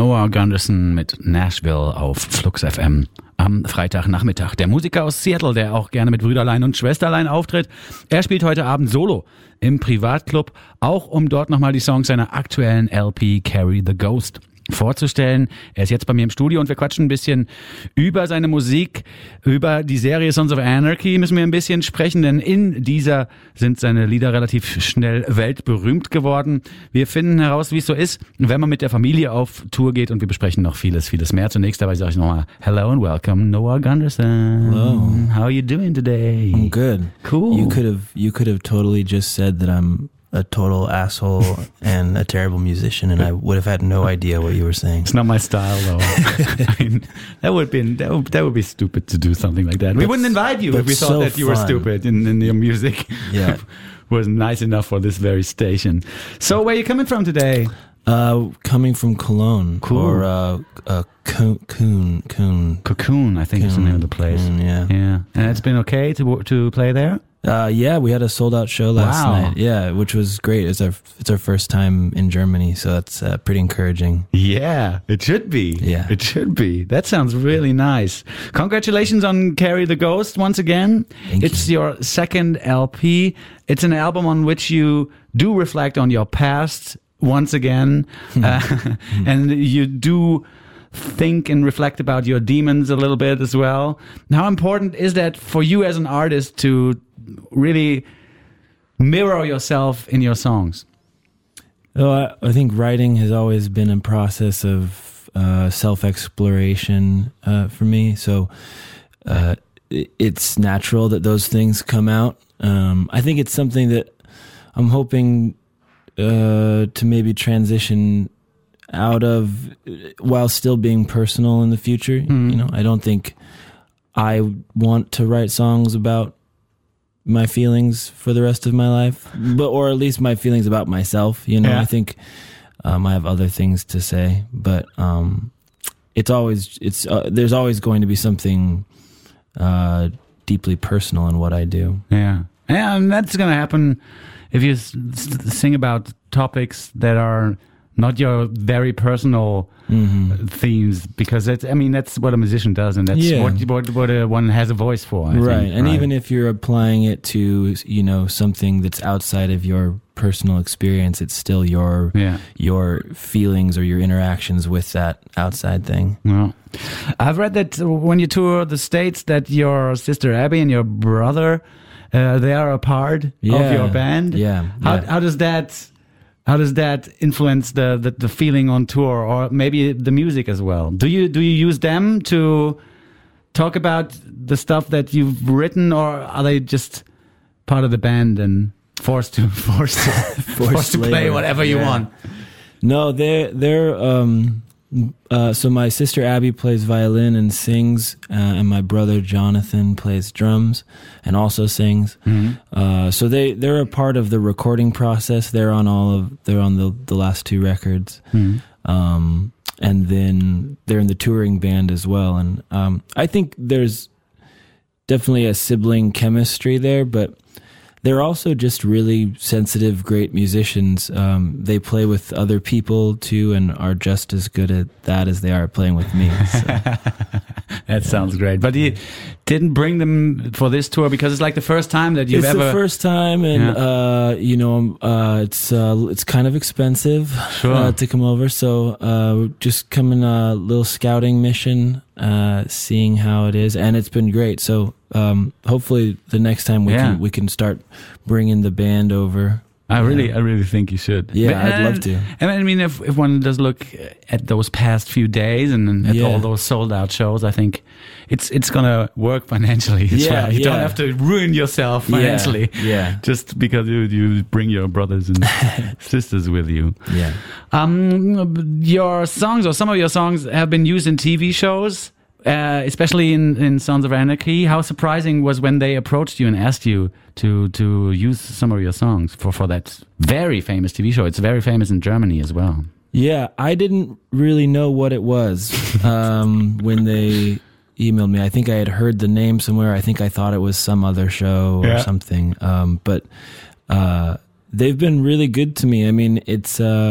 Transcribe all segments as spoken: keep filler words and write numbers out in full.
Noah Gunderson mit Nashville auf Flux F M am Freitagnachmittag. Der Musiker aus Seattle, der auch gerne mit Brüderlein und Schwesterlein auftritt, er spielt heute Abend Solo im Privatclub, auch um dort nochmal die Songs seiner aktuellen L P Carry the Ghost vorzustellen. Er ist jetzt bei mir im Studio und wir quatschen ein bisschen über seine Musik, über die Serie Sons of Anarchy müssen wir ein bisschen sprechen, denn in dieser sind seine Lieder relativ schnell weltberühmt geworden. Wir finden heraus, wie es so ist, wenn man mit der Familie auf Tour geht und wir besprechen noch vieles, vieles mehr. Zunächst dabei sage ich nochmal Hello and welcome, Noah Gunderson. Hello. How are you doing today? I'm good. Cool. You could have you could have totally just said that I'm a total asshole and a terrible musician, and I would have had no idea what you were saying. It's not my style, though. I mean, that would be that would, that would be stupid to do something like that. We But- wouldn't invite you but if we thought so that you were fun. stupid in, in your music. Yeah. Was nice enough for this very station. So, where are you coming from today? Uh, coming from Cologne, Cool. or uh, uh, Coon, Coon, Coon. Cocoon, I think is the name of the place. Coon, yeah. Yeah, and it's been okay to to play there. Uh, yeah, we had a sold out show last Wow. night. Yeah, which was great. It's our it's our first time in Germany, so that's uh, pretty encouraging. Yeah, it should be. Yeah. It should be. That sounds really nice. Congratulations on Carry the Ghost once again. Thank it's you. your second L P. It's an album on which you do reflect on your past once again. uh, and you do think and reflect about your demons a little bit as well. How important is that for you as an artist to really mirror yourself in your songs? Oh, I, I think writing has always been a process of uh, self-exploration uh, for me. So uh, it, it's natural that those things come out. Um, I think it's something that I'm hoping uh, to maybe transition out of while still being personal in the future. Mhm. You know, I don't think I want to write songs about my feelings for the rest of my life, but or at least my feelings about myself. You know, Yeah. I think um, I have other things to say, but um, it's always it's uh, there's always going to be something uh, deeply personal in what I do. Yeah. Yeah, and that's going to happen if you s- s- sing about topics that are not your very personal Mm-hmm. themes, because that's, I mean, that's what a musician does, and that's Yeah. what, what what a, one has a voice for. I Right, think, and even if you're applying it to you know something that's outside of your personal experience, it's still your Yeah. your feelings or your interactions with that outside thing. Well, I've read that when you tour the States, that your sister Abby and your brother, uh, they are a part of Yeah. your band. Yeah, How, yeah. how does that how does that influence the, the the feeling on tour, or maybe the music as well? Do you do you use them to talk about the stuff that you've written, or are they just part of the band and forced to forced to, forced to play labor. whatever you Yeah. want? No, they're they're um uh so my sister Abby plays violin and sings, uh, and my brother Jonathan plays drums and also sings. Uh so they they're a part of the recording process. They're on all of they're on the the last two records. Um and then they're in the touring band as well, and um I think there's definitely a sibling chemistry there, but they're also just really sensitive, great musicians. Um, they play with other people too, and are just as good at that as they are at playing with me. So. That sounds great. But you didn't bring them for this tour because it's like the first time that you've it's ever. the first time, and Yeah. uh, you know, uh, it's uh, it's kind of expensive Sure. uh, to come over. So uh, we're just coming a little scouting mission, uh, seeing how it is, and it's been great. So um, hopefully, the next time we Yeah. can we can start bringing the band over. I really, I really think you should. Yeah, But, I'd uh, love to. And I mean, if if one does look at those past few days and then at Yeah. all those sold out shows, I think it's it's gonna work financially as Yeah, well. You don't yeah. have to ruin yourself Yeah, financially, yeah. just because you you bring your brothers and sisters with you. Yeah. Um, your songs, or some of your songs, have been used in T V shows, uh, especially in, in Sons of Anarchy. How surprising was when they approached you and asked you to to use some of your songs for, for that very famous T V show? It's very famous in Germany as well. Yeah, I didn't really know what it was um, when they emailed me. I think I had heard the name somewhere. I think I thought it was some other show or Yeah. something. Um, but uh, they've been really good to me. I mean, it's uh,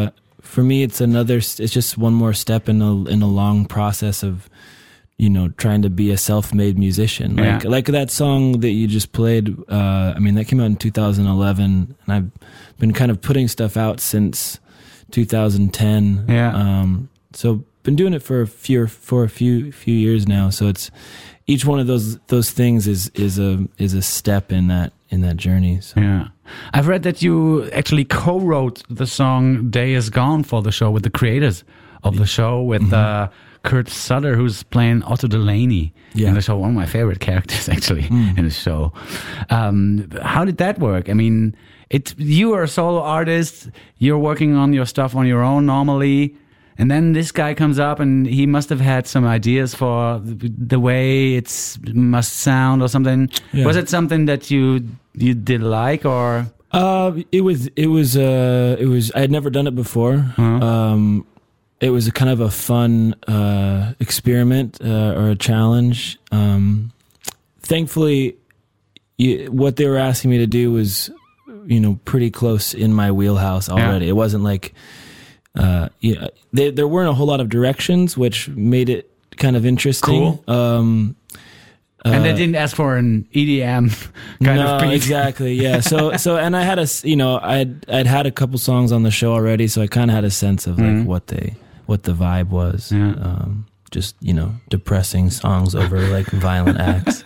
for me, it's another. It's just one more step in a in a long process of, you know, trying to be a self-made musician. Like Yeah. like that song that you just played. Uh, I mean, that came out in two thousand eleven, and I've been kind of putting stuff out since two thousand ten. Yeah. Um, so been doing it for a few for a few few years now. So it's each one of those those things is is a is a step in that in that journey. So. Yeah. I've read that you actually co-wrote the song Day Is Gone for the show with the creators of the show, with mm-hmm. uh, Kurt Sutter, who's playing Otto Delaney yeah. in the show, one of my favorite characters actually mm. in the show. Um, how did that work? I mean, it you are a solo artist, you're working on your stuff on your own normally, and then this guy comes up and he must have had some ideas for the way it must sound or something. Yeah. Was it something that you you did like, or? Uh, it was it was uh it was I had never done it before. Uh-huh. Um, it was a kind of a fun uh, experiment uh, or a challenge. Um, thankfully, you, what they were asking me to do was, you know, pretty close in my wheelhouse already. Yeah. It wasn't like. Uh, yeah, they, there weren't a whole lot of directions, which made it kind of interesting. Cool. Um, uh, and they didn't ask for an E D M kind no, of beat. exactly. Yeah. So, so, and I had a, you know, I'd, I'd had a couple songs on the show already, so I kind of had a sense of like mm-hmm. what they, what the vibe was. Yeah. Um, just, you know, depressing songs over like violent acts.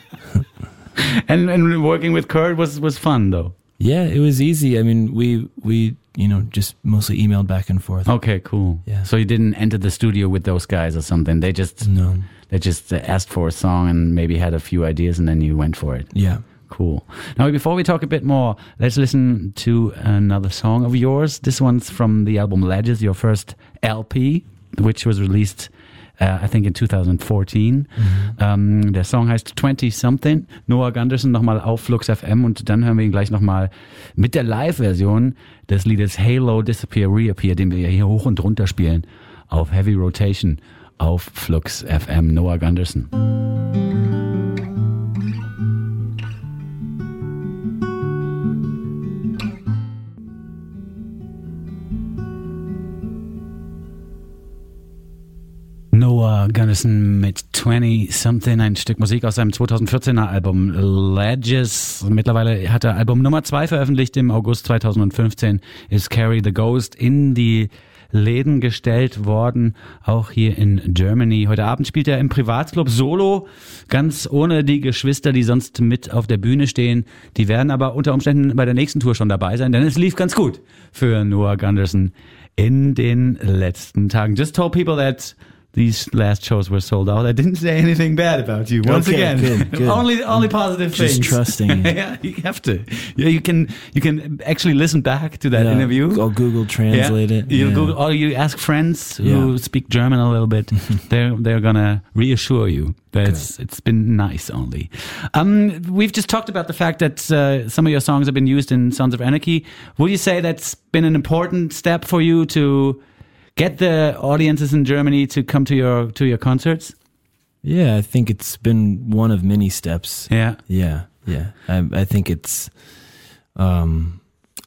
and and working with Kurt was was fun though. Yeah, it was easy. I mean, we we. you know, just mostly emailed back and forth. Okay, cool. Yeah. So you didn't enter the studio with those guys or something. They just no. They just asked for a song and maybe had a few ideas and then you went for it. Yeah. Cool. Now, before we talk a bit more, let's listen to another song of yours. This one's from the album Ledges, your first L P, which was released Uh, I think in twenty fourteen. Mhm. Ähm, der Song heißt twenty something. Noah Gunderson nochmal auf Flux F M und dann hören wir ihn gleich nochmal mit der Live-Version des Liedes Halo Disappear Reappear, den wir hier hoch und runter spielen auf Heavy Rotation auf Flux F M. Noah Gunderson. Noah Gunderson mit twenty something, ein Stück Musik aus seinem zwanzig vierzehner Album Ledges. Mittlerweile hat er Album Nummer zwei veröffentlicht im August zwanzig fünfzehn, ist Carry the Ghost in die Läden gestellt worden, auch hier in Germany. Heute Abend spielt er im Privatclub solo, ganz ohne die Geschwister, die sonst mit auf der Bühne stehen. Die werden aber unter Umständen bei der nächsten Tour schon dabei sein, denn es lief ganz gut für Noah Gunderson in den letzten Tagen. Just told people that these last shows were sold out. I didn't say anything bad about you. Once okay, again, good, good. only only positive Just things. Just trusting you. Yeah, you have to. Yeah, you can you can actually listen back to that yeah, interview. Or Google Translate yeah. it. You yeah. Google, or you ask friends who yeah. speak German a little bit. they're they're gonna reassure you that it's, it's been nice. Only. Um, we've just talked about the fact that uh, some of your songs have been used in Sons of Anarchy. Would you say that's been an important step for you to get the audiences in Germany to come to your to your concerts? Yeah, I think it's been one of many steps. Yeah, yeah, yeah. I, I think it's um,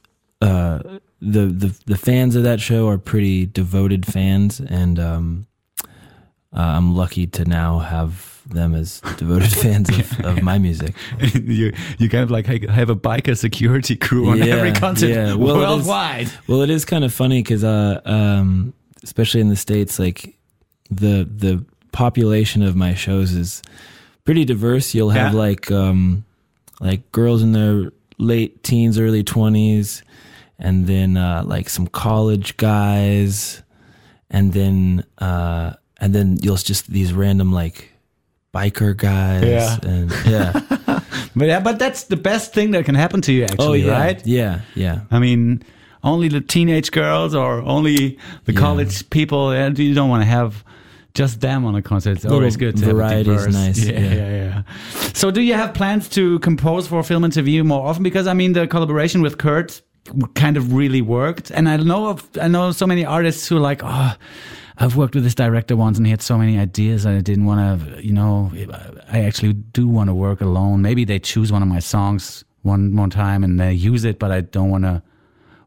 uh, the the the fans of that show are pretty devoted fans, and um, uh, I'm lucky to now have them as devoted fans of, of my music. you you kind of like have a biker security crew on yeah, every concert yeah. well, worldwide. It is, well, it is kind of funny because, uh, um, especially in the States, like the the population of my shows is pretty diverse. You'll have yeah. like um, like girls in their late teens, early twenties, and then uh, like some college guys, and then uh, and then you'll just these random like biker guys. Yeah. And yeah. but yeah, but that's the best thing that can happen to you actually, oh, yeah. right? Yeah, yeah. I mean, only the teenage girls or only the yeah. college people, and you don't want to have just them on a concert. It's always good to variety have a diverse. is nice. Yeah, yeah, yeah, yeah. So do you have plans to compose for Film and T V more often? Because I mean, the collaboration with Kurt kind of really worked. And I know of, I know so many artists who are like, oh, I've worked with this director once and he had so many ideas and I didn't want to, you know, I actually do want to work alone. Maybe they choose one of my songs one one time and they use it, but I don't want to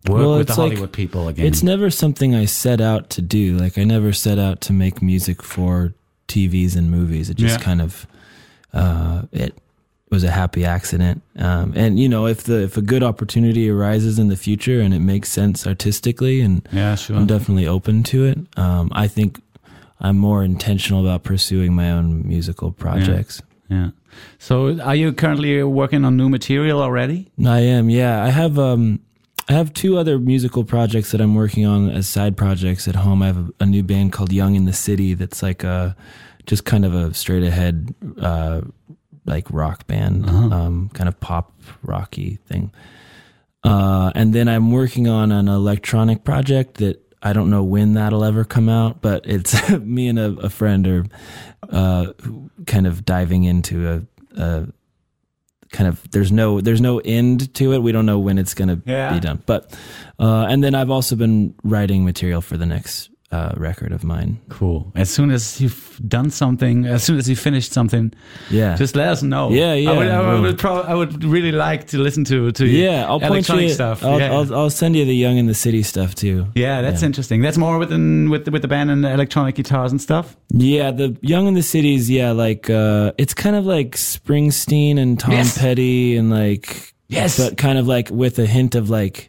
work Well, with the it's like- Hollywood people again? It's never something I set out to do. Like I never set out to make music for T Vs and movies. It just Yeah. kind of uh, it was a happy accident. Um, and you know, if the if a good opportunity arises in the future and it makes sense artistically, and yeah, sure. I'm definitely open to it. Um, I think I'm more intentional about pursuing my own musical projects. Yeah. So, are you currently working on new material already? I am. Yeah, I have. Um, I have two other musical projects that I'm working on as side projects at home. I have a, a new band called Young in the City that's like a just kind of a straight ahead uh, like rock band, Uh-huh. um, kind of pop rocky thing. Uh, and then I'm working on an electronic project that I don't know when that'll ever come out, but it's me and a, a friend are uh, kind of diving into a, a kind of there's no there's no end to it. We don't know when it's going to Yeah. be done. But uh, and then I've also been writing material for the next uh, record of mine. Cool. As soon as you've done something, as soon as you finished something, Yeah, just let us know. Yeah, yeah, I would, I well- would, prob- I would really like to listen to to yeah. I'll point electronic you. stuff. I'll, yeah. I'll I'll send you the Young in the City stuff too. yeah, that's yeah. interesting. That's more within with the, with the band and the electronic guitars and stuff. Yeah, the Young in the Cities, yeah, like uh it's kind of like Springsteen and Tom Yes. Petty and like Yes. but kind of like with a hint of like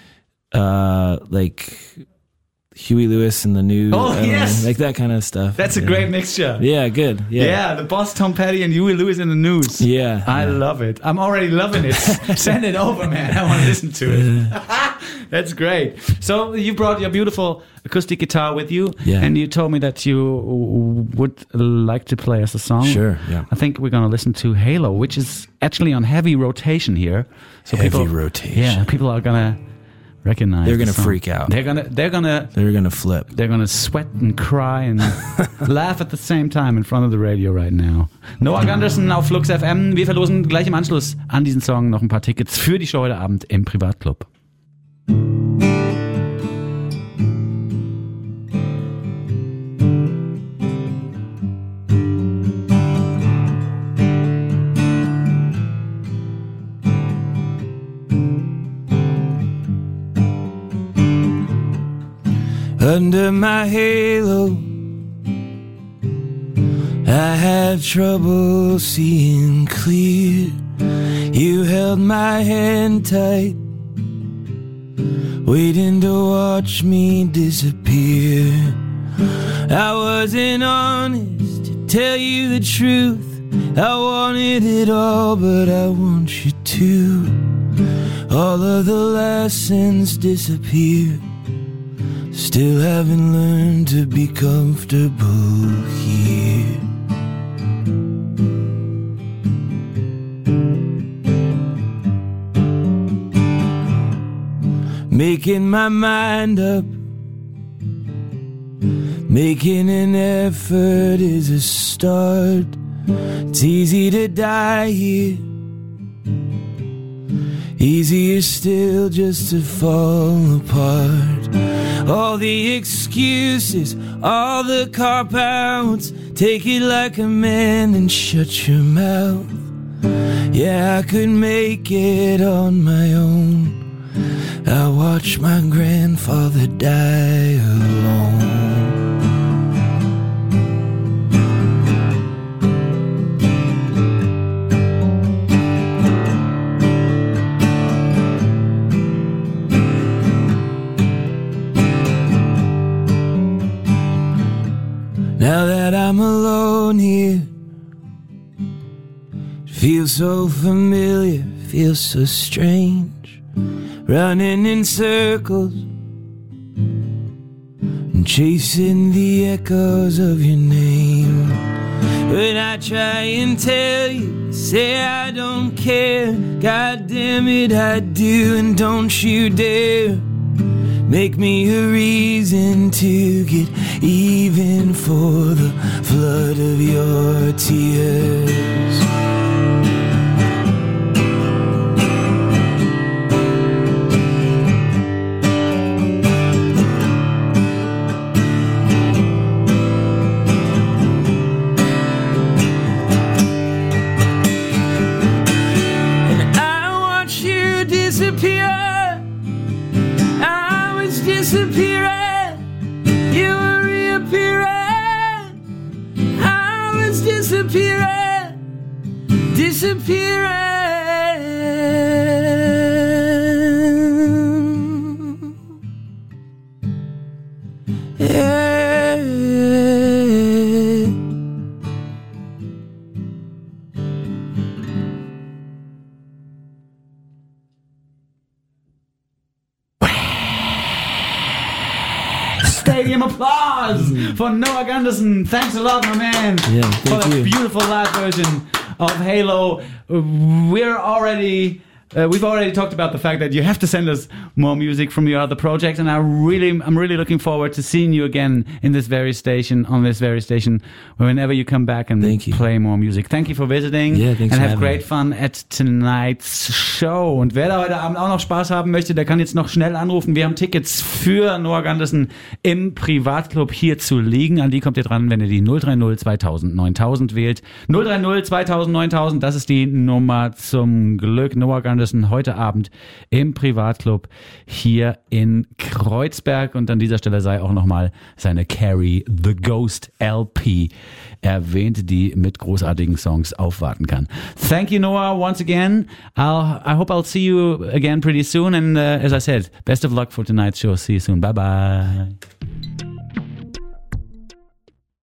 uh like Huey Lewis and the New Oh, I don't know, yes. like that kind of stuff. That's a yeah. great mixture. Yeah, good. Yeah. Yeah. the boss Tom Petty and Huey Lewis in the news. Yeah. I yeah. love it. I'm already loving it. Send it over, man. I want to listen to it. That's great. So you brought your beautiful acoustic guitar with you, Yeah. and you told me that you would like to play us a song. Sure, yeah. I think we're going to listen to Halo, which is actually on heavy rotation here. So Heavy people, rotation. Yeah, people are going to recognize. They're the gonna song. freak out. They're gonna. They're gonna. They're going to flip. They're gonna sweat and cry and laugh at the same time in front of the radio right now. Noah Gunderson auf Flux F M. Wir verlosen gleich im Anschluss an diesen Song noch ein paar Tickets für die Show heute Abend im Privatclub. Under my halo, I had trouble seeing clear. You held my hand tight, waiting to watch me disappear. I wasn't honest, to tell you the truth. I wanted it all, but I want you to. All of the lessons disappeared. Still haven't learned to be comfortable here. Making my mind up, making an effort is a start. It's easy to die here, easier still just to fall apart. All the excuses, all the cop-outs, take it like a man and shut your mouth. Yeah, I could make it on my own. I watched my grandfather die alone. Now that I'm alone here, feels so familiar, feels so strange, running in circles and chasing the echoes of your name. When I try and tell you, say I don't care, God damn it I do, and don't you dare make me a reason to get even for the flood of your tears. And I watch you disappear disappearing, you were reappearing. I was disappearing, disappearing. Yeah. Stadium applause for Noah Gunderson. Thanks a lot, my man, yeah, for the you. beautiful live version of Halo. We're already... Uh, we've already talked about the fact that you have to send us more music from your other projects, and I really, I'm really looking forward to seeing you again in this very station, on this very station, whenever you come back and play more music. Thank you for visiting, yeah, thanks and for have great me. fun at tonight's show. Und wer da heute Abend auch noch Spaß haben möchte, der kann jetzt noch schnell anrufen. Wir haben Tickets für Noah Gunderson im Privatclub hier zu liegen. An die kommt ihr dran, wenn ihr die null drei null zweitausend neuntausend wählt. null drei null zweitausend neuntausend, das ist die Nummer zum Glück. Noah Gunderson heute Abend im Privatclub hier in Kreuzberg, und an dieser Stelle sei auch nochmal seine Carrie the Ghost L P erwähnt, die mit großartigen Songs aufwarten kann. Thank you, Noah, once again. I'll, I hope I'll see you again pretty soon, and uh, as I said, best of luck for tonight's show. See you soon. Bye bye.